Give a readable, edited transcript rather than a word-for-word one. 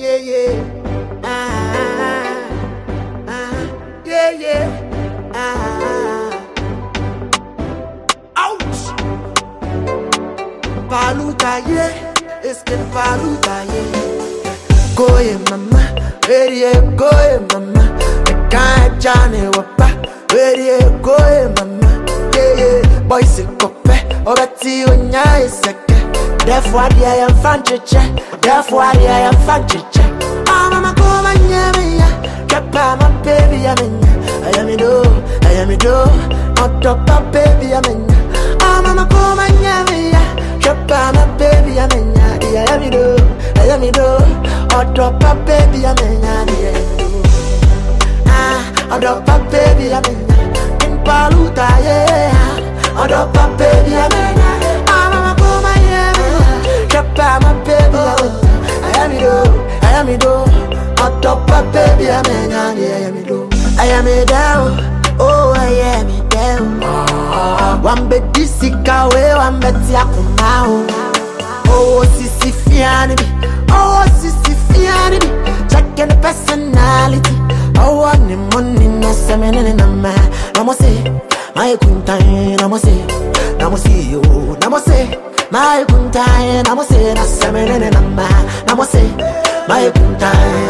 yeah, yeah. Yeah, yeah. Ouch. Paluta, yeah. It's que paluta, yeah. Go, yeah, mama. Ready, yeah, go, yeah, mama. I can't Johnny Wapa. Ready, yeah, go, yeah, mama. Yeah, yeah. Boy, c'est copé. Oh, Betty, when you're sick. Therefore, I am fanchiche. Therefore, I am fanchiche. Oh, mama, come on, yeah, me. Drop my baby, I'm in. I am it, on top of baby, I'm in. Oh, mama, come on, yeah, me. Drop my baby, I'm in. I am it, on top of baby, I'm in. On top of baby, I'm in. In Paluta, yeah. On top of baby, I'm in. Oh, mama, come on, yeah, me. Drop my baby, I am it, on top of baby, I'm in. I am it down, oh I am it down. One bed disika we, one bed yakumau. Oh sisi fiani bi, oh sisi fiani bi. Checking the personality. Oh one the money na semene na ma. Namo say, my kuntai namo say you, namo say. My kuntai namo say na semene na ma. Namo say, my kuntai